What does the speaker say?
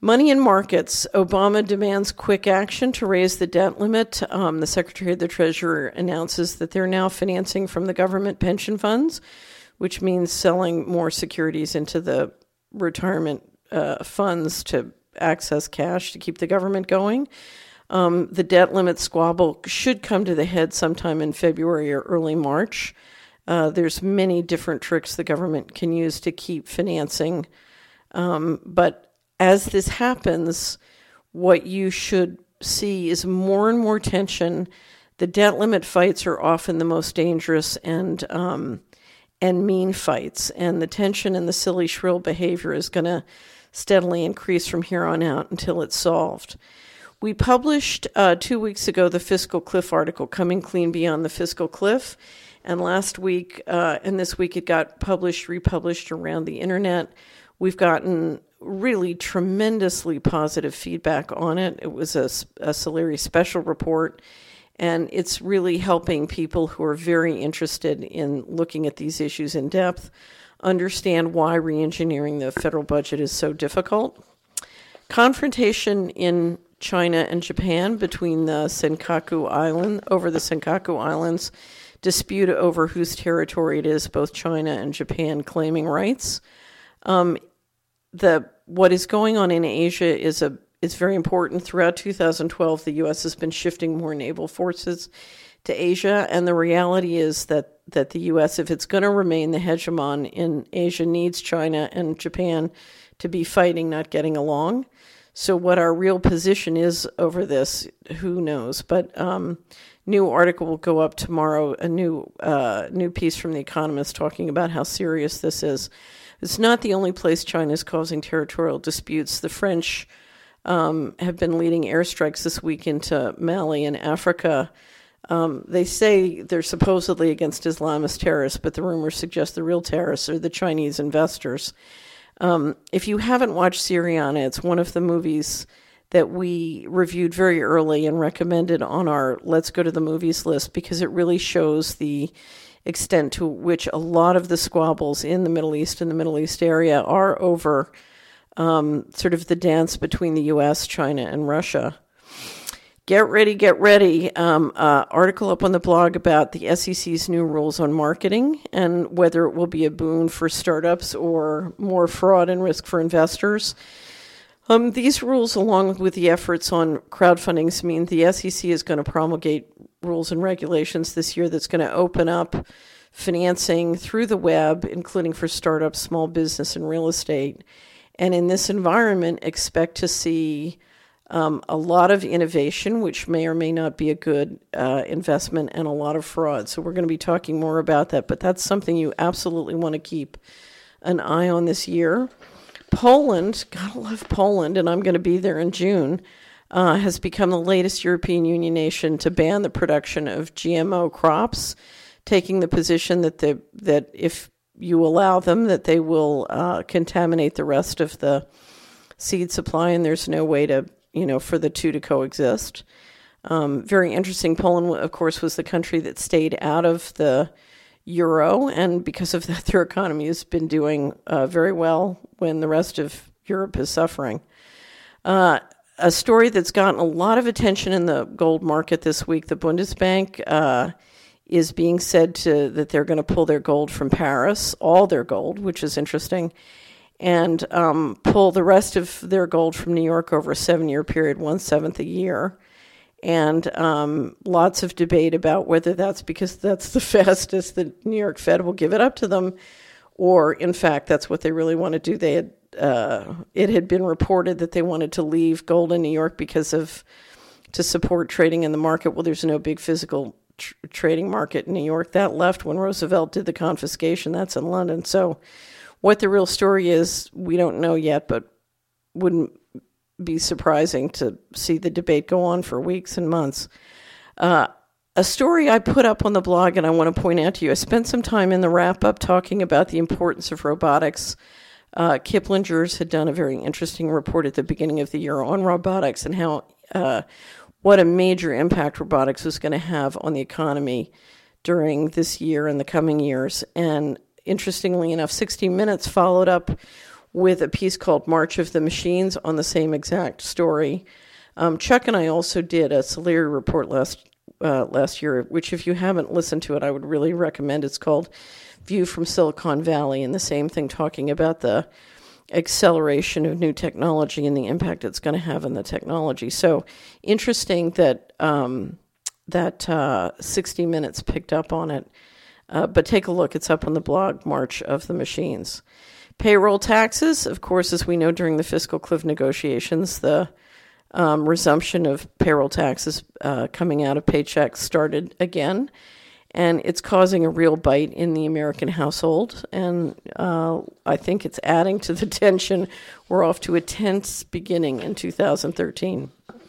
Money in markets. Obama demands quick action to raise the debt limit. The Secretary of the Treasury announces that they're now financing from the government pension funds, which means selling more securities into the retirement funds to access cash to keep the government going. The debt limit squabble should come to the head sometime in February or early March. There's many different tricks the government can use to keep financing. But as this happens, what you should see is more and more tension. The debt limit fights are often the most dangerous and mean fights. And the tension and the silly, shrill behavior is going to steadily increase from here on out until it's solved. We published 2 weeks ago the Fiscal Cliff article, Coming Clean Beyond the Fiscal Cliff. And last week and this week it got republished around the internet. We've gotten really tremendously positive feedback on it. It was a Solari special report, and it's really helping people who are very interested in looking at these issues in depth understand why reengineering the federal budget is so difficult. Confrontation in China and Japan between the Senkaku Islands, dispute over whose territory it is, both China and Japan claiming rights. What is going on in Asia is very important. Throughout 2012, the U.S. has been shifting more naval forces to Asia, and the reality is that the U.S., if it's going to remain the hegemon in Asia, needs China and Japan to be fighting, not getting along. So what our real position is over this, who knows? But new article will go up tomorrow, a new piece from The Economist talking about how serious this is. It's not the only place China is causing territorial disputes. The French have been leading airstrikes this week into Mali and Africa. They say they're supposedly against Islamist terrorists, but the rumors suggest the real terrorists are the Chinese investors. If you haven't watched Syriana, it's one of the movies that we reviewed very early and recommended on our Let's Go to the Movies list because it really shows the extent to which a lot of the squabbles in the Middle East and the Middle East area are over sort of the dance between the U.S., China, and Russia. Get ready. Article up on the blog about the SEC's new rules on marketing and whether it will be a boon for startups or more fraud and risk for investors. These rules, along with the efforts on crowdfundings, mean the SEC is going to promulgate rules and regulations this year that's going to open up financing through the web, including for startups, small business, and real estate. And in this environment, expect to see a lot of innovation, which may or may not be a good investment, and a lot of fraud. So we're going to be talking more about that, but that's something you absolutely want to keep an eye on this year. Poland, gotta love Poland, and I'm going to be there in June, has become the latest European Union nation to ban the production of GMO crops, taking the position that if you allow them, that they will contaminate the rest of the seed supply, and there's no way to, for the two to coexist. Very interesting. Poland, of course, was the country that stayed out of the euro, and because of that, their economy has been doing very well when the rest of Europe is suffering. A story that's gotten a lot of attention in the gold market this week, the Bundesbank is being said that they're going to pull their gold from Paris, all their gold, which is interesting, and pull the rest of their gold from New York over a 7-year period, 1/7 a year. And lots of debate about whether that's because that's the fastest the New York Fed will give it up to them, or in fact that's what they really want to do. It had been reported that they wanted to leave gold in New York to support trading in the market. Well, there's no big physical trading market in New York. That left when Roosevelt did the confiscation. That's in London. So what the real story is, we don't know yet, but wouldn't be surprising to see the debate go on for weeks and months. A story I put up on the blog, and I want to point out to you, I spent some time in the wrap-up talking about the importance of robotics. Kiplinger's had done a very interesting report at the beginning of the year on robotics and how what a major impact robotics was going to have on the economy during this year and the coming years. And interestingly enough, 60 Minutes followed up with a piece called March of the Machines on the same exact story. Chuck and I also did a Solari report last year, which if you haven't listened to it, I would really recommend. It's called View from Silicon Valley, and the same thing, talking about the acceleration of new technology and the impact it's going to have on the technology. So interesting that 60 Minutes picked up on it. But take a look. It's up on the blog, March of the Machines. Payroll taxes, of course, as we know, during the fiscal cliff negotiations, the resumption of payroll taxes coming out of paychecks started again. And it's causing a real bite in the American household. And I think it's adding to the tension. We're off to a tense beginning in 2013.